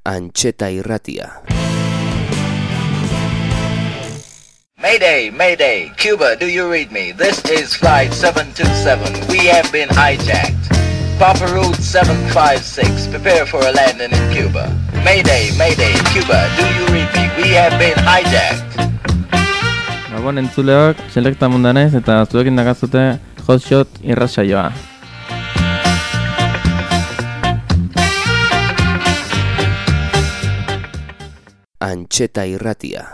Antxeta Irratia. Mayday, Mayday, Cuba, do you read me? This is Flight 727. We have been hijacked. Papa Route 756, prepare for a landing in Cuba. Mayday, Mayday, Cuba, do you read me? We have been hijacked. Gabon entzuleok, selekta mundanez eta zuekin dakazute Hotshot irratsaioa. Antxeta Irratia.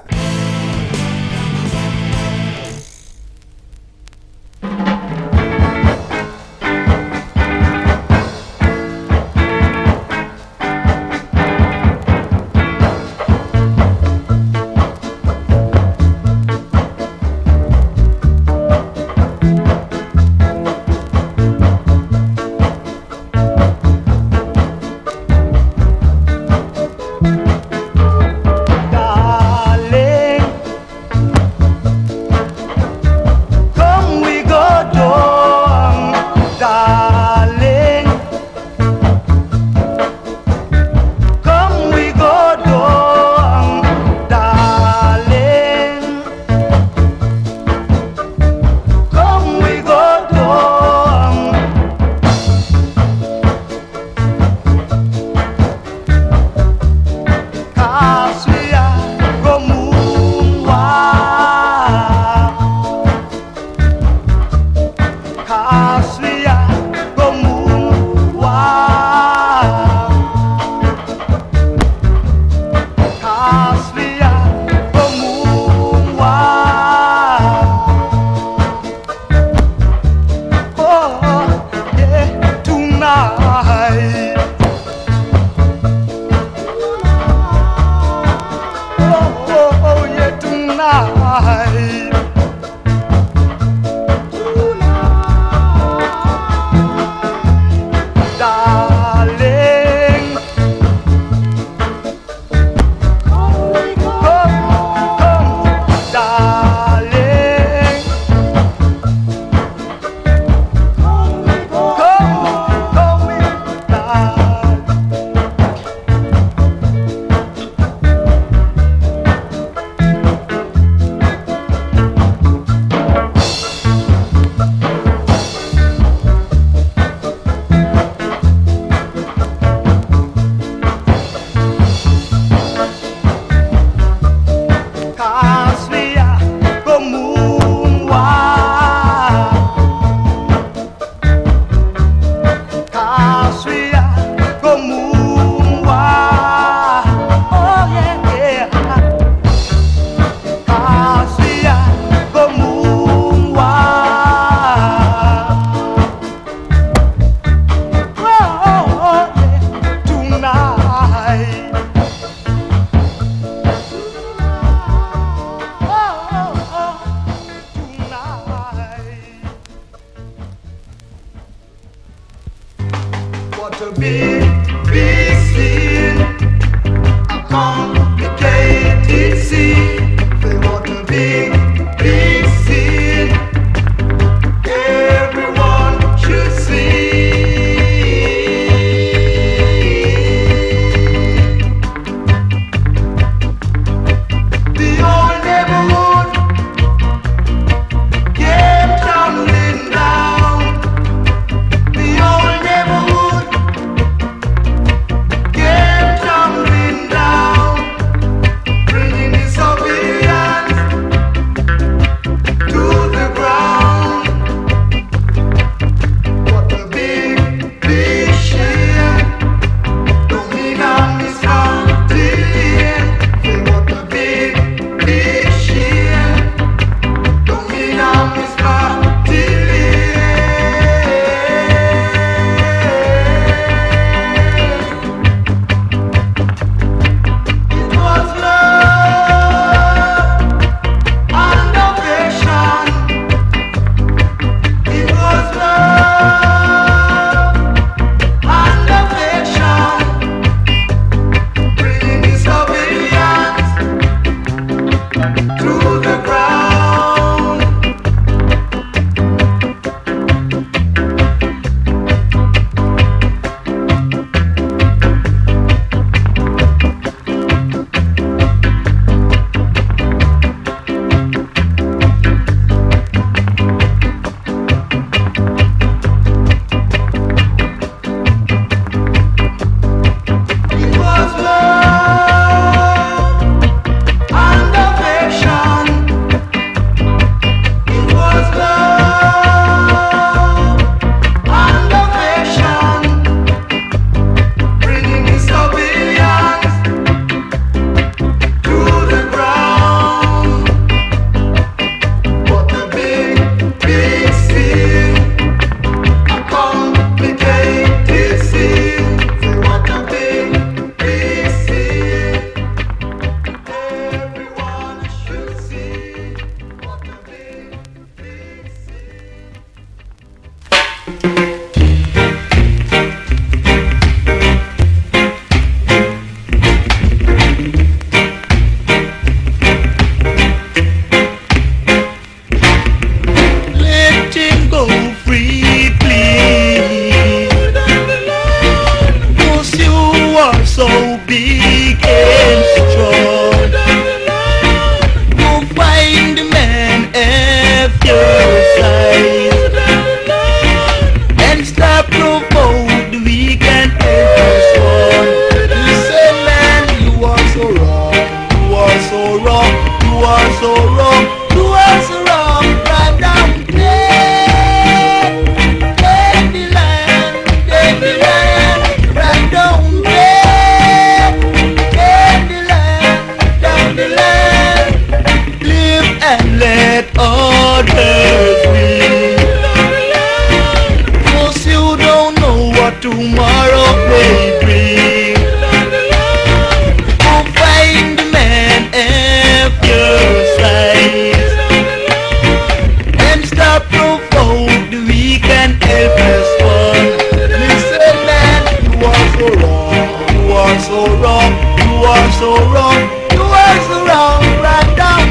so wrong, you are so wrong, you are so wrong, right down.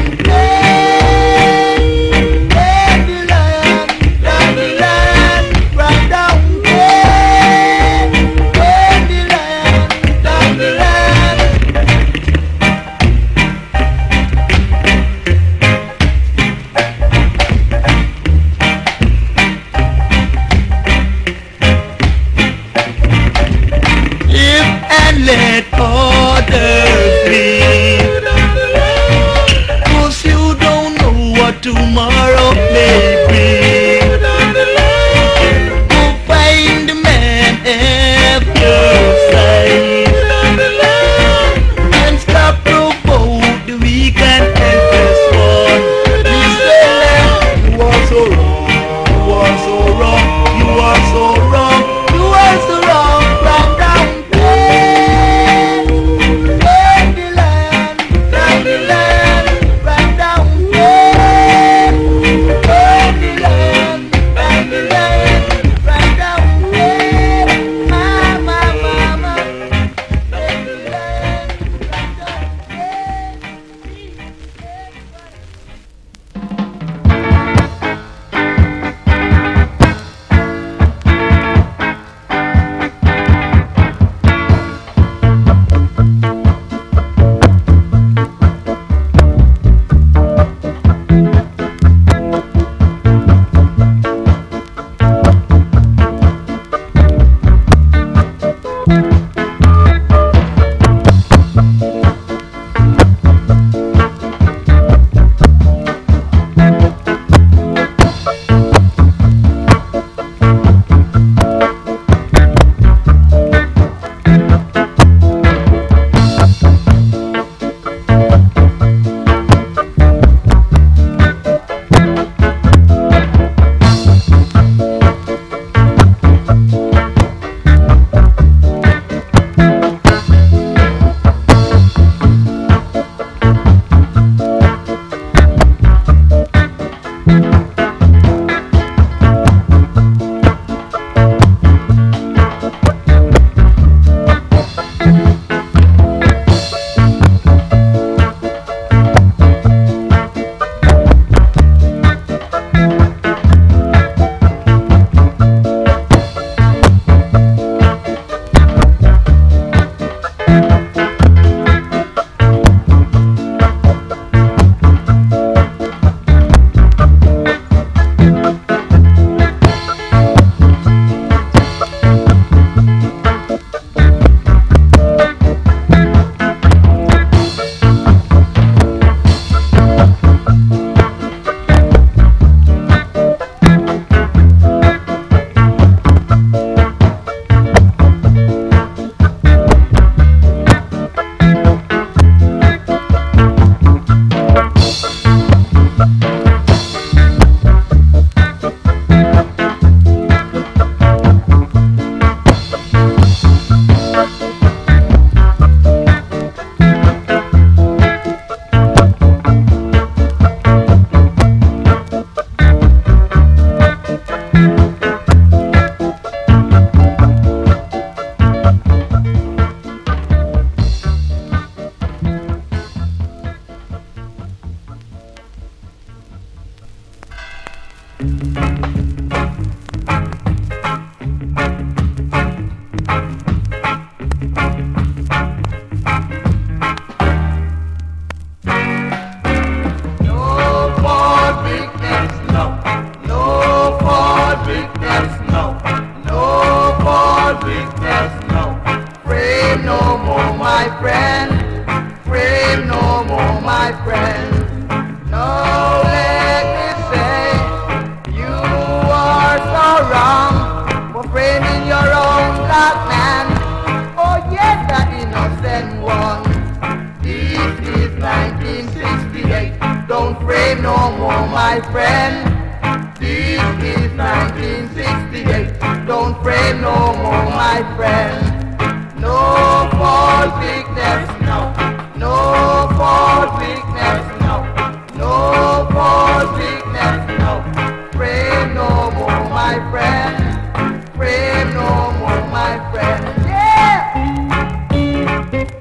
Let others be, 'cause you don't know what tomorrow may bring. Go find the man at your side and stop provoke the weak and helpless one. Listen, you are so wrong, you are so wrong, you are so wrong, you are so wrong, right down.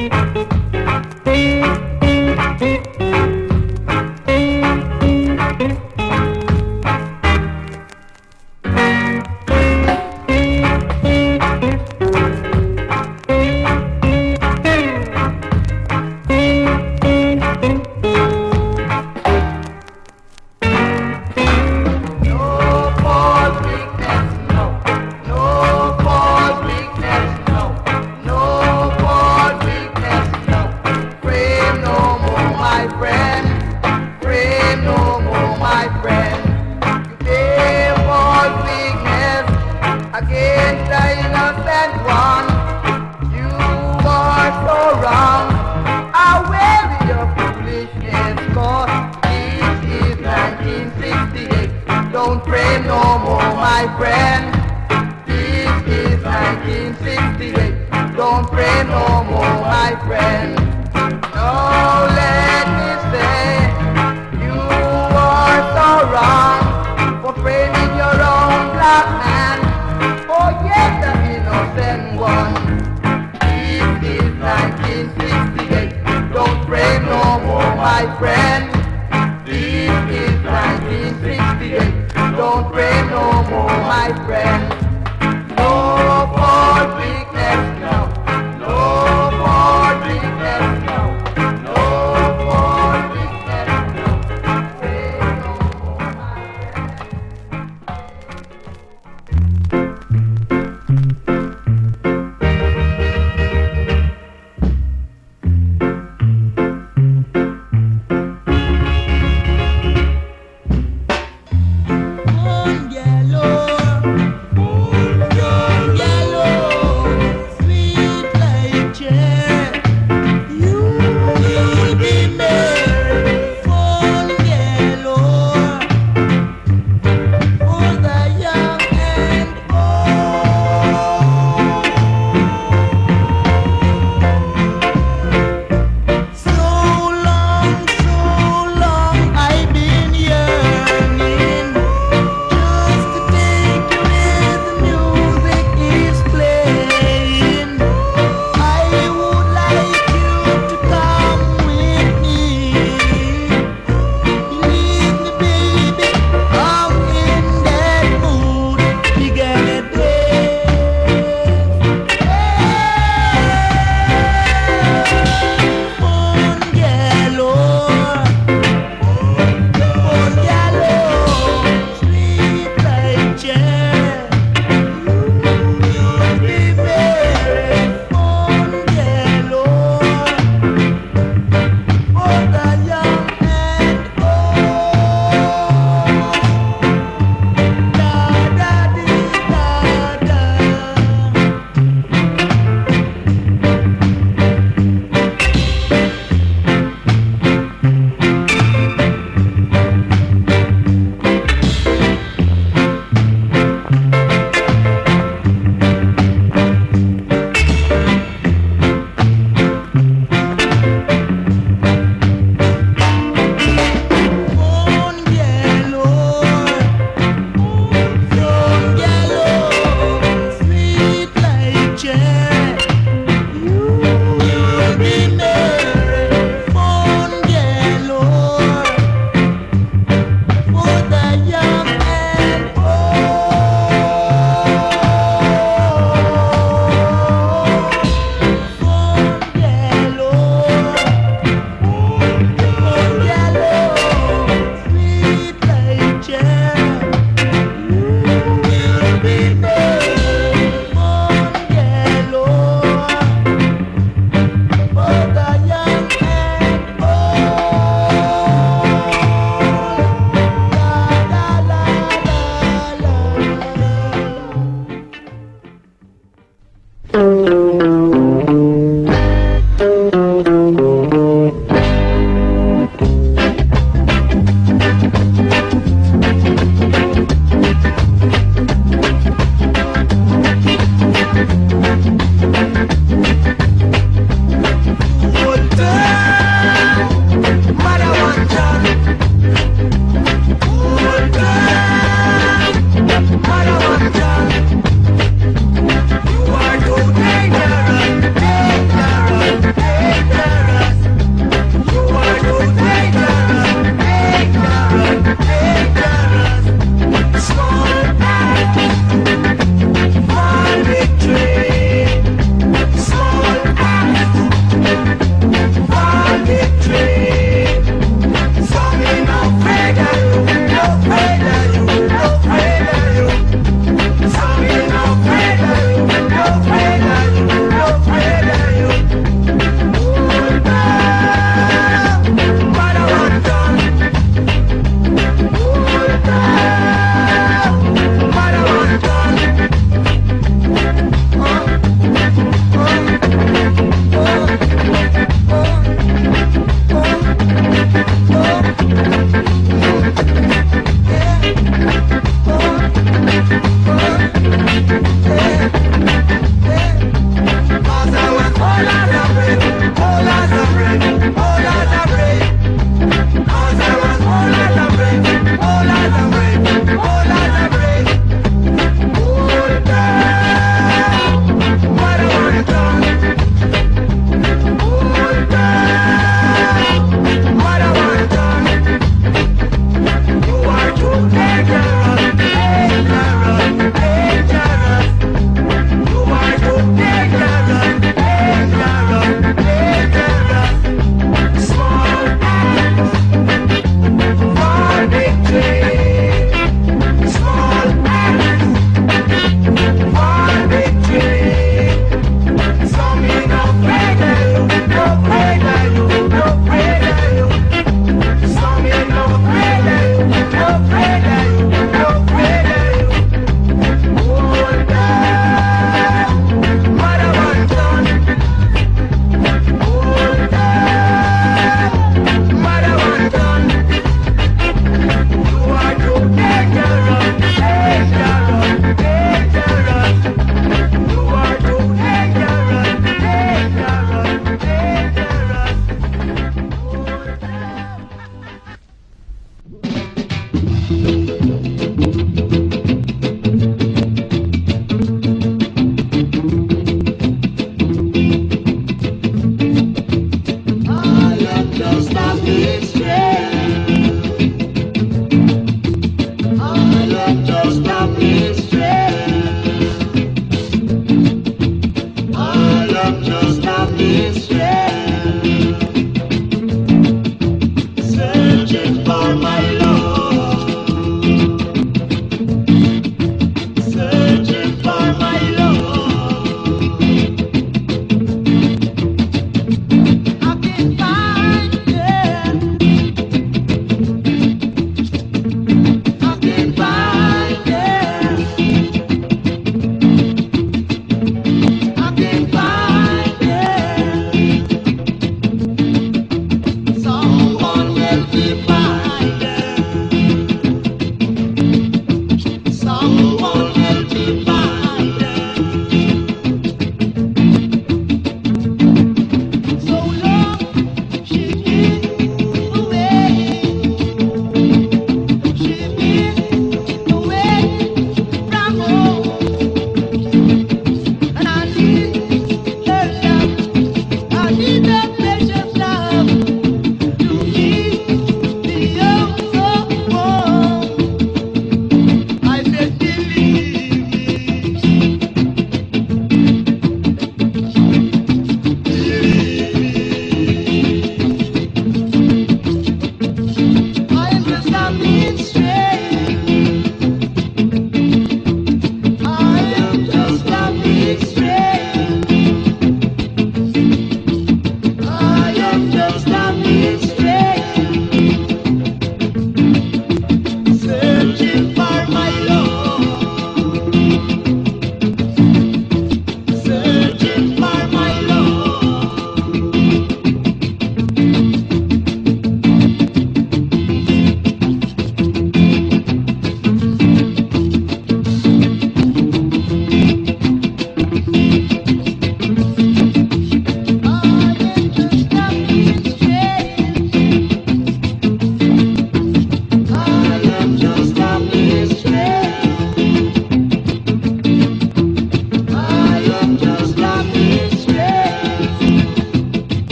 No more weakness, no more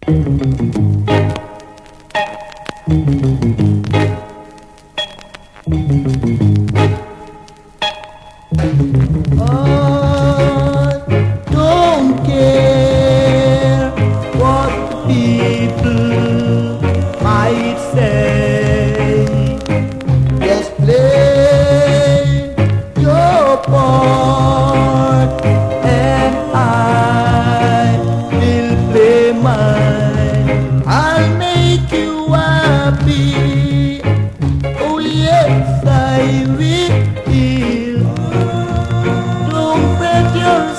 Don't care what people might say. Just play your part, and I will play mine. I'll make you happy. Oh yes, I will. Don't fret your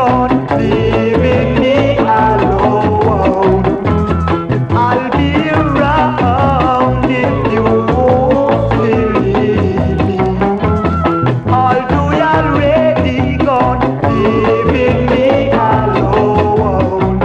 gonna leave me alone. I'll be around if you won't believe me. Although you already gone, leaving me alone.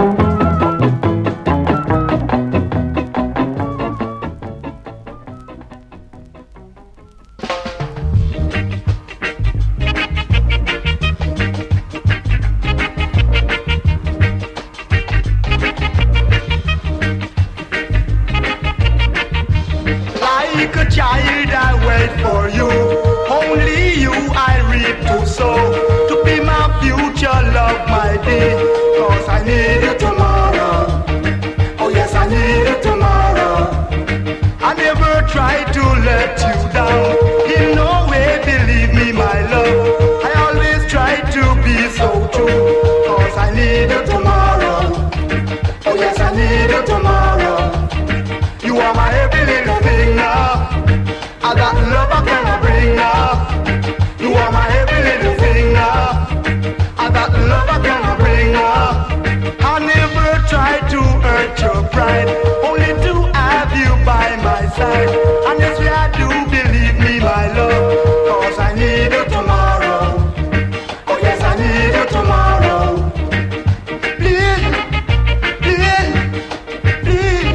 Like a child I wait for you. Only you I reap to sow. To be my future love, my dear. Cause I need you tomorrow. Oh yes, I need you tomorrow. I never tried to let you down. In no way, believe me, my love. I always try to be so true. Cause I need you tomorrow. Oh yes, I need you tomorrow. You are my every little thing now. I got love I cannot bring now. You are my every little thing now. I got love I cannot bring now. I never tried to hurt your pride, only to have you by my side. And yes, I do, believe me, my love. Cause I need you tomorrow. Oh yes, I need you tomorrow. Please, please, please.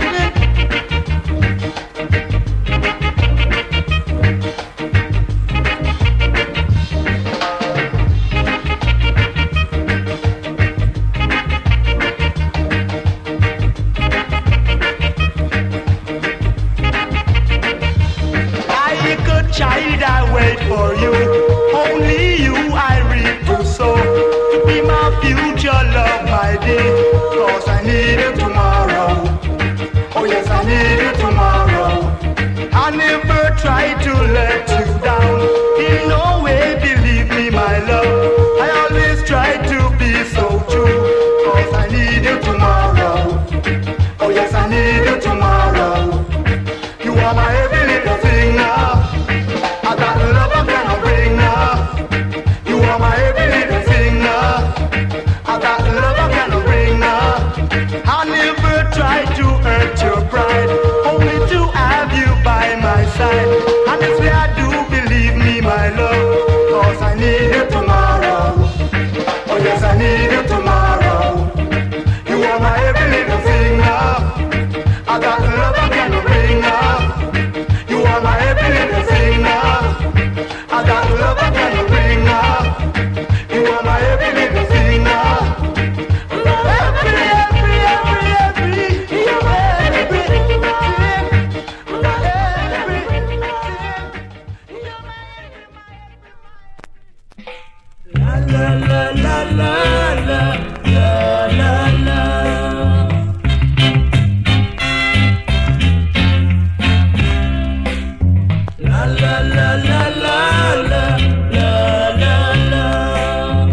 Like a child I wait for you. Only you I reap to sow. To be my future love, my dear. Cause I need you tomorrow. Oh yes, I need you tomorrow. I never tried to let you down. In no way, believe me, my love. I always try to be so true. Cause I need you tomorrow. Oh yes, I need you tomorrow. You are my every little thing now. I got love I cannot bring now. You are my every little thing now. I got love I cannot bring now. I never tried to hurt your pride, only to have you by my side. And this way I do, believe me, my love. Cause I need you tomorrow. Oh yes, I need you tomorrow. You are my every little thing now. I got love I cannot bring now. You are my every little thing now. I got love I cannot bring now. You are my every little thing now. Every, you're everything. La la la la la la la la. La la la la la la la la la.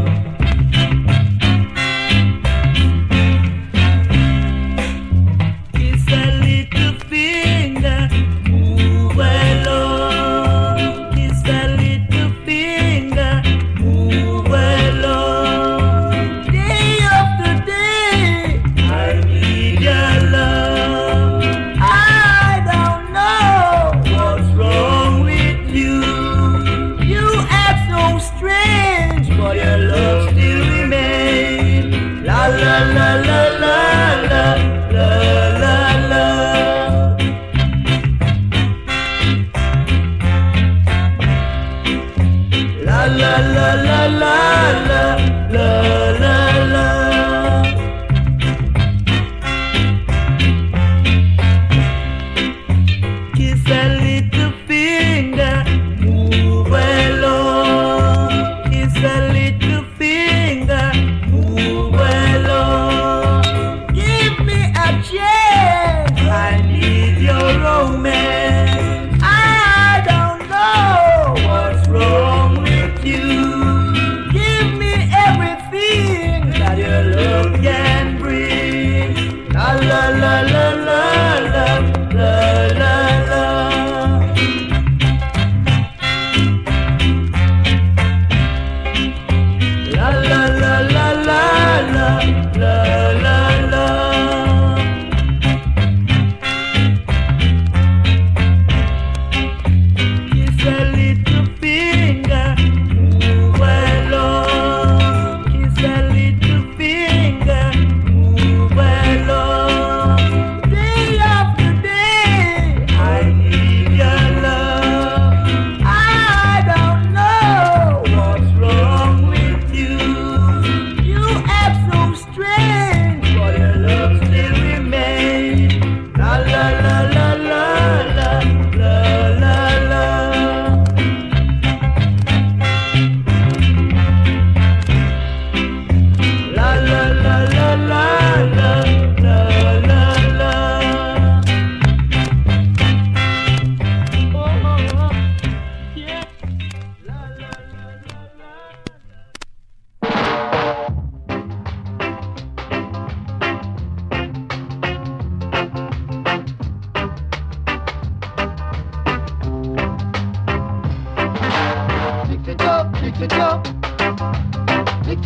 Kiss a little finger, move along. Kiss a little finger, move along.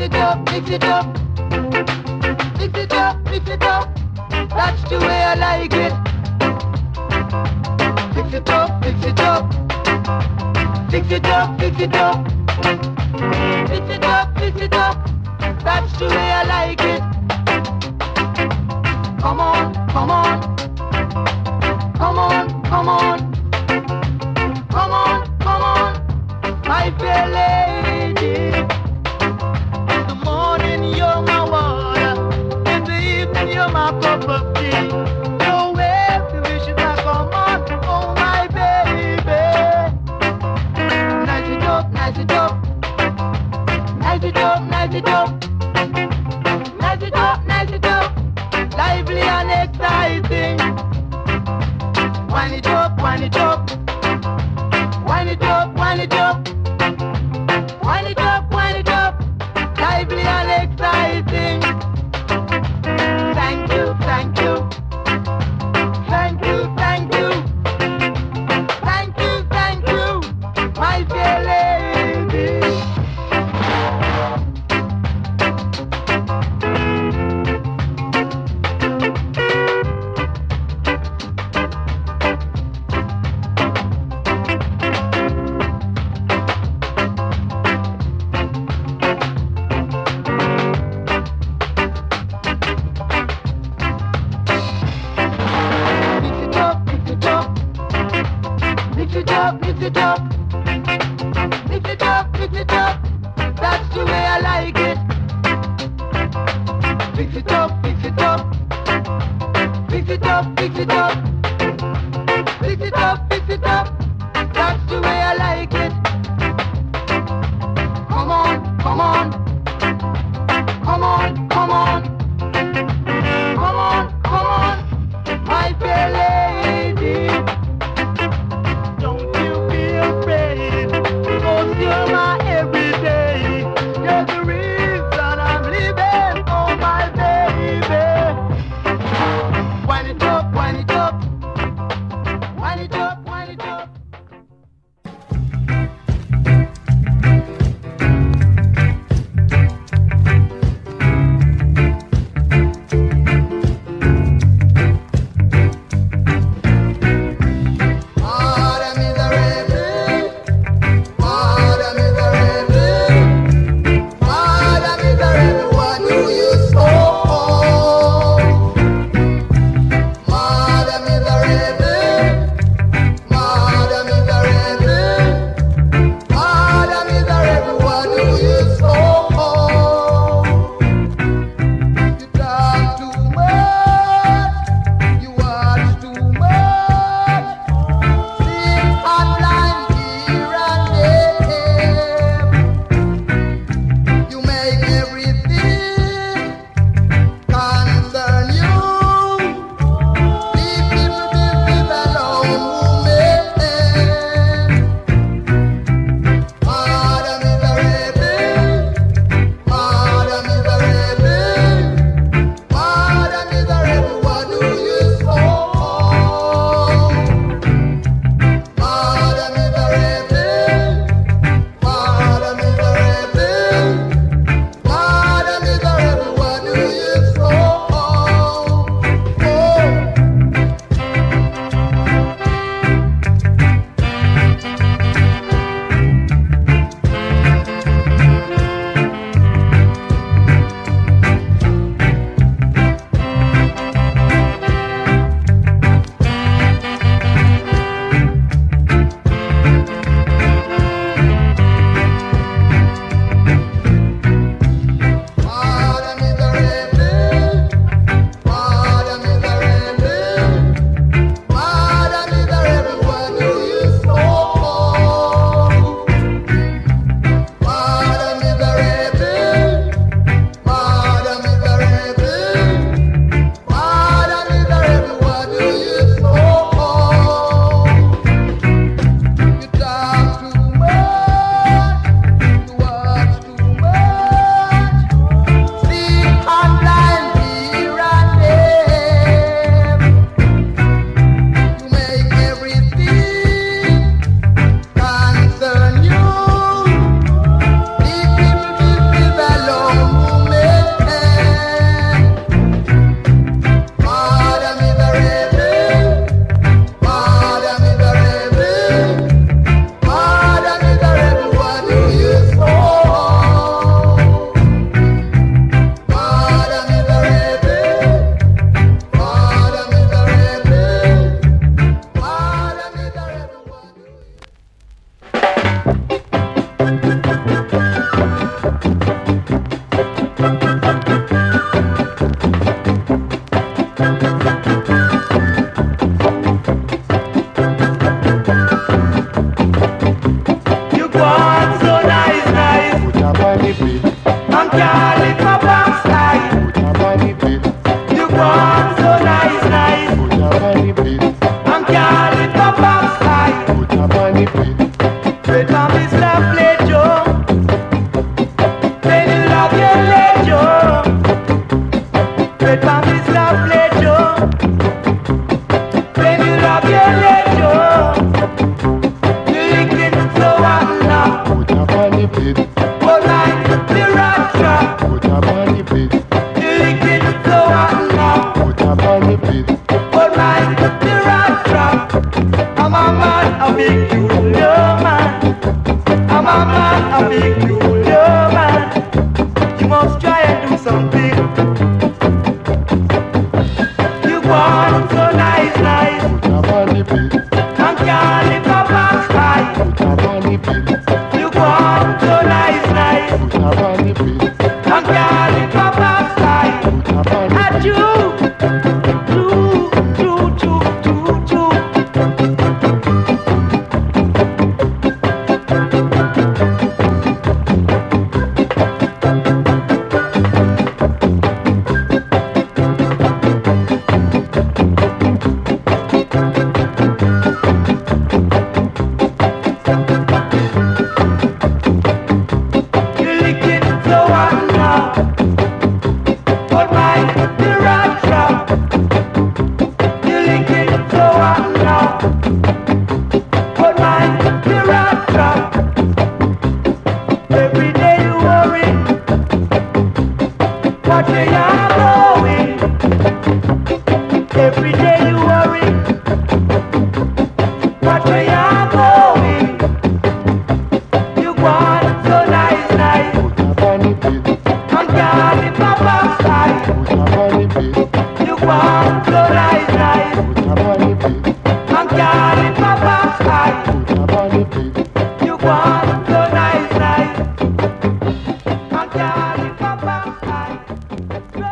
it up, mix it up. Mix it up, mix it up. That's the way I like it. Fix it up, fix it up. Fix it up, fix it up. Fix it up, fix it up. That's the way I like it. Come on, come on. Come on, come on. Come on, come on. My fair lady. In the morning you're my water. In the evening you're my cup of tea. No way to wish it back, come on. Oh my baby. Nice it up, nice it up. Nice it up, nice it up. Nice it up, nice it up. Lively and exciting. Wind it up, wind it up. Wind it up, wind it up. Wind it up, wind it up. Lively and exciting. Thank you, thank you. Thank you, thank you. Thank you, thank you. My dear lady. Mix it up, mix it up. Mix it up, mix it up. That's the way I like it. Fix it up, fix it up. Fix it up, fix it up. Fix it up, fix it up. That's the way I like it. Come on, come on. Come on, come on. Come on, come on. My fair lady. Don't you be afraid, 'cause you're my everyday. You're the reason I'm living, oh my baby. Wind it up, wind it up. Wind it up, wind it up. and can't live a backslide. Put up on the bed. You want so nice, nice, Put up on the bed. and can't live a backslide. Put up on the bed. Straight from this lovely Joe. Then you love your leg, Joe. Straight from this lovely Joe. Then you love your leg, Joe. You lick it so hot now. Put up on the bed. Oh, like the rat trap. Put up on the bed. You lick it so hot now. Put up on the bed. Oh, like the rat trap. I'm a man, a big Julio man. I'm a man, a big Julio man. You must try and do something. You want so nice, nice, Put up on the bed. and can't live a backslide. Put up on the bed. You want so nice, nice, Put up on the bed. and can't live a backslide. Put up on the And bed. you, you lick it so hot now. But my the rat trap. You lick it so hot now. But my the rat trap. Every day you worry. What way you're going. Every day you worry. What way you're going. You want so nice, nice. Put up on the bed. And can't live a backside. Put up on the bed. You want so nice, nice. Put up on the bed. And can't live a backside. Put up on the bed. You want so nice, nice. And can't live a backside.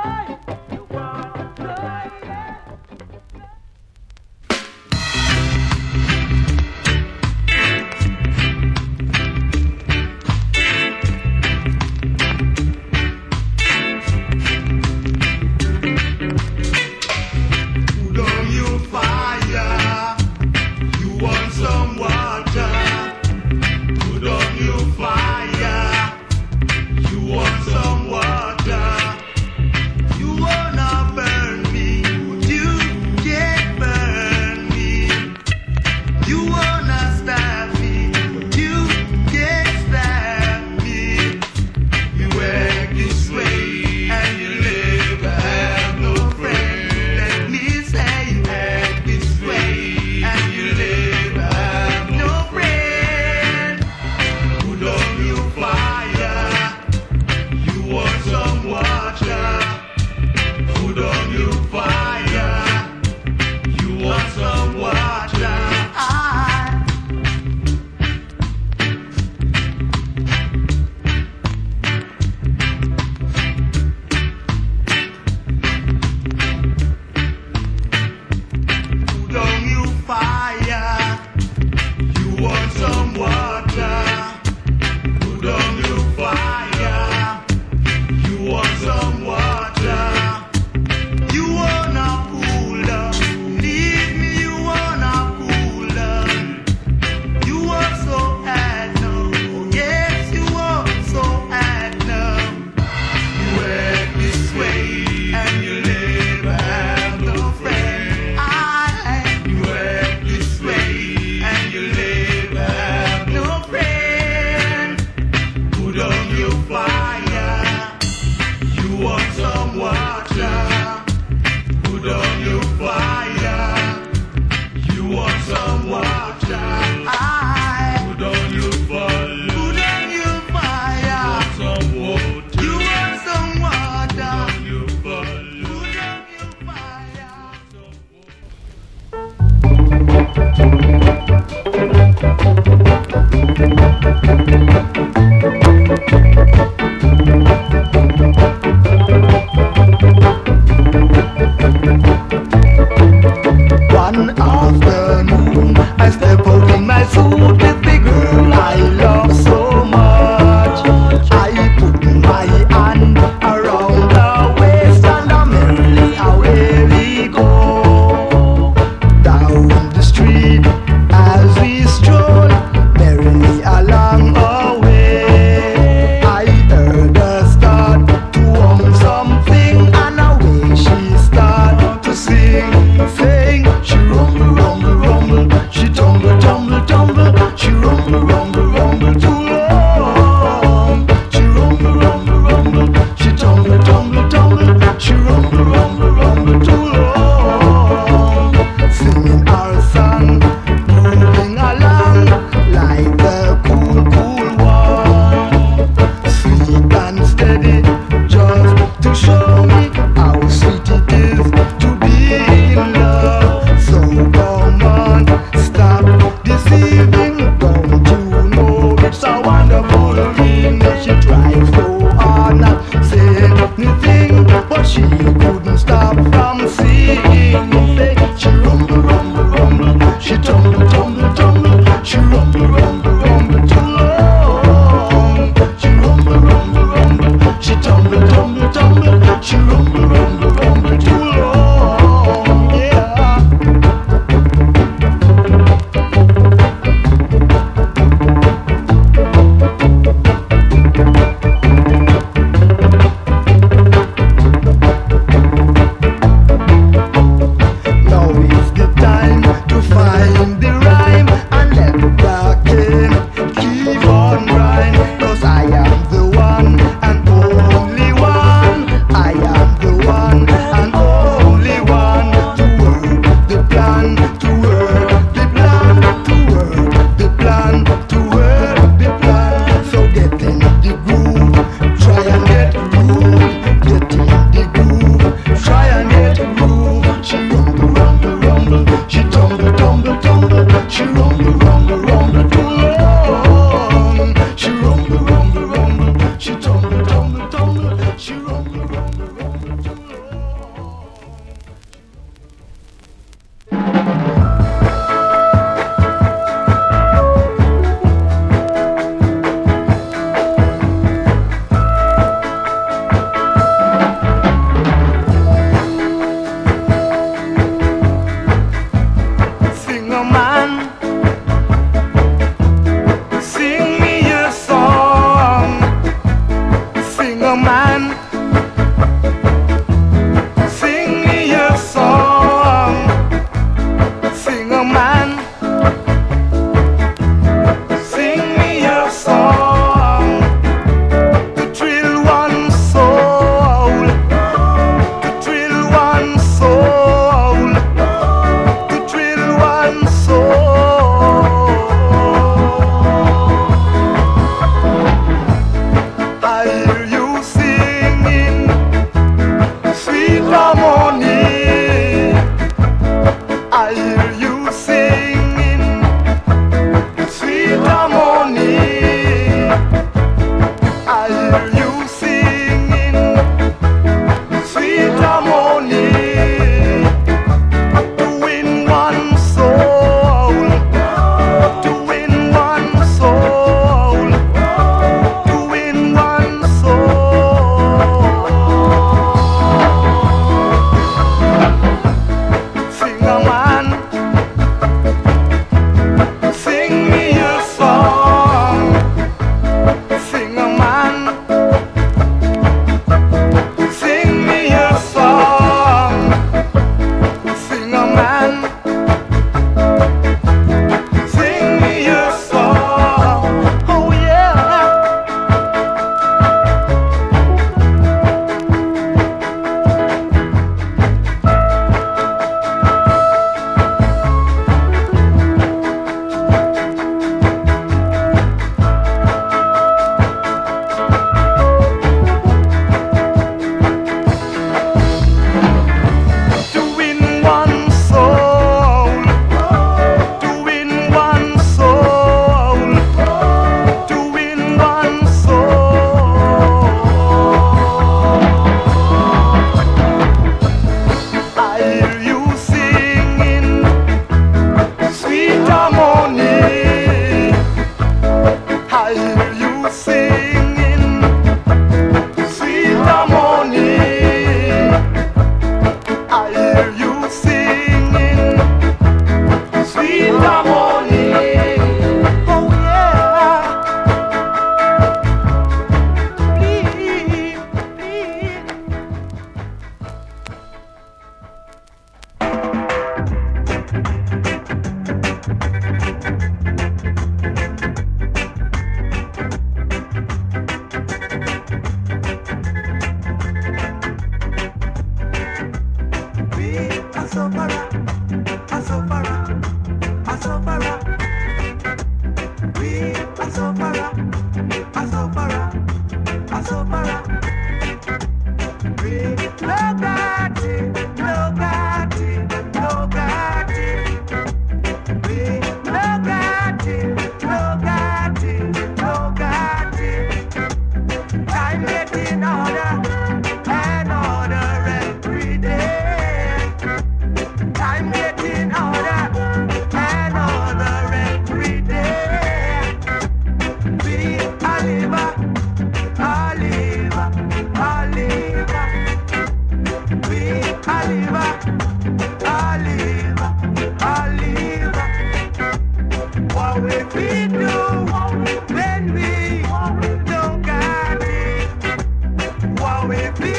ready just to show me how sweet it is to be in love. So come on, stop deceiving. Don't you know it's a wonderful ring? She tried so hard not say anything, but she couldn't stop from singing. She rumble, rumble, rumble. She tumble, tumble, tumble. She rumble, rumble, rumble too long. She rumble, rumble, rumble. She tumble, tumble, tumble. She rumble, rumble, rumble too long. Yeah. Now is the time to find the rhyme and let the king keep on rhyme. 'Cause I am the one and only one. I am the one and only one to work the plan, to work the plan, to work the plan, to work the plan. So get in the groove, try and get groove. Get in the groove, try and get groove. She rumble, rumble, rumble. She tumble, tumble, tumble. She rumble, rumble, rumble too long. She rumble, rumble, rumble. She tumble, tumble, tumble. She rumble, rumble, rumble too long. Sing a man, sing me a song. Sing a man, sing me a song. Sing a man, sing me a song. To thrill one soul, to thrill one soul, to thrill one soul. I hear you singing.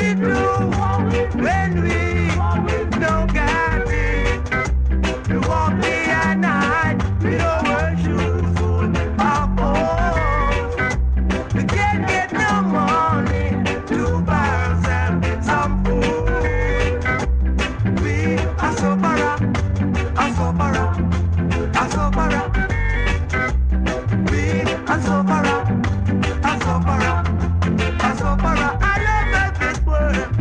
we do when we don't got it? We walk day and night with our shoes full of holes. We can't get no money to buy ourselves some food. We are so para, are so para, are so para. We are so para, are so para, are so para. I love this world.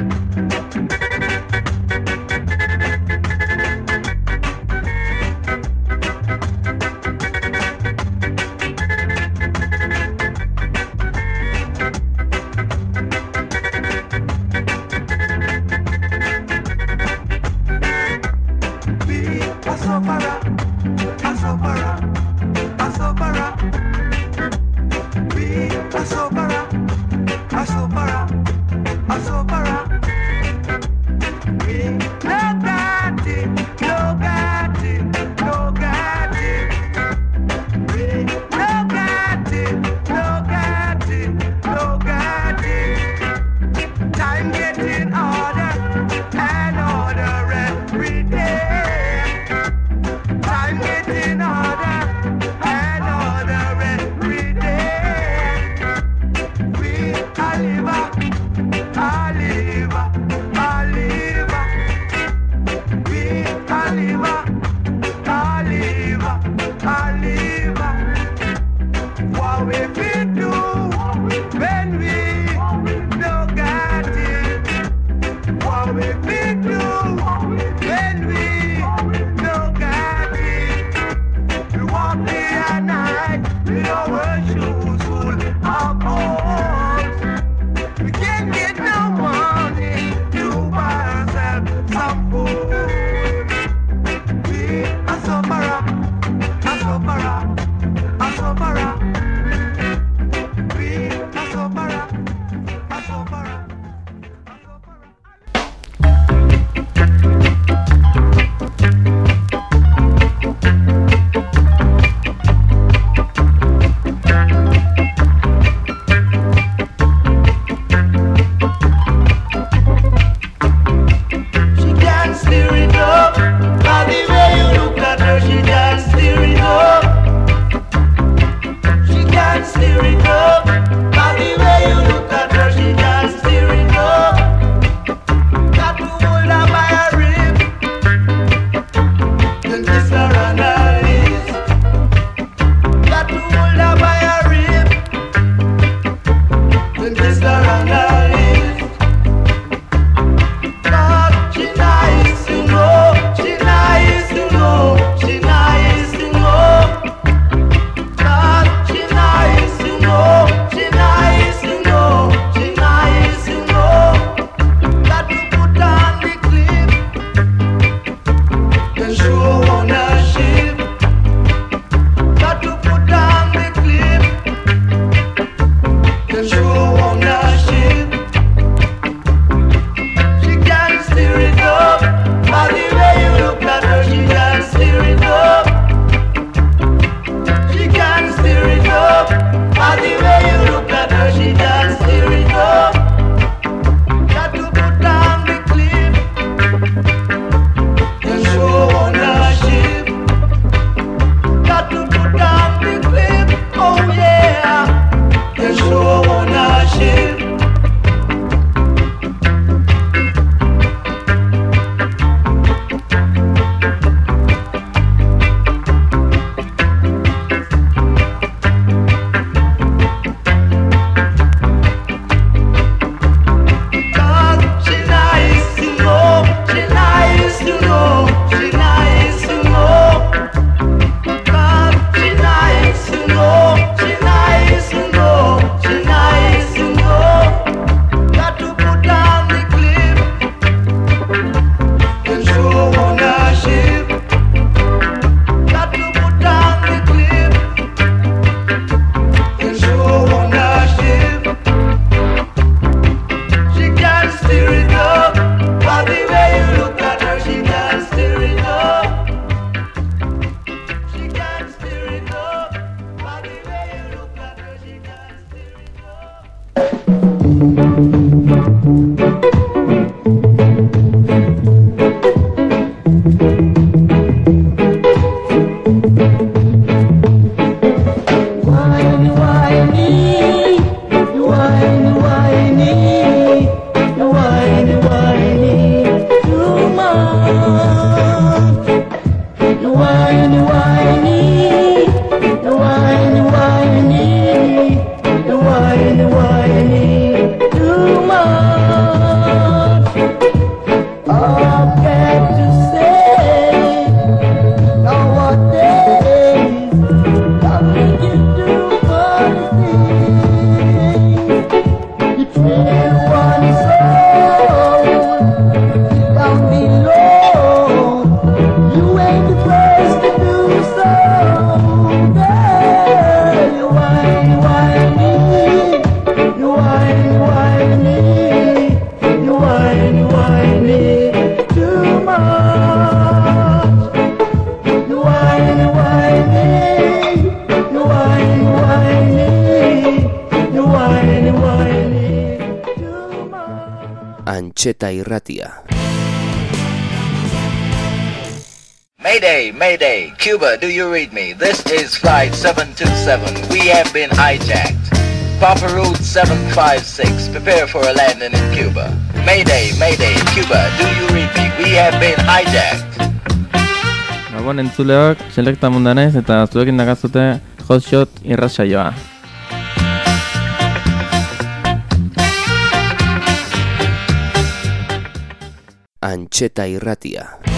Antxeta Irratia. Mayday, Mayday, Cuba, do you read me? This is Flight 727. We have been hijacked. Papa Route 756, prepare for a landing in Cuba. Mayday, Mayday, Cuba, do you read me? We have been hijacked. Gabon entzuleok, Selekta mundanez eta zuekin dakazute Hotshot irratsaioa. Antxeta Irratia.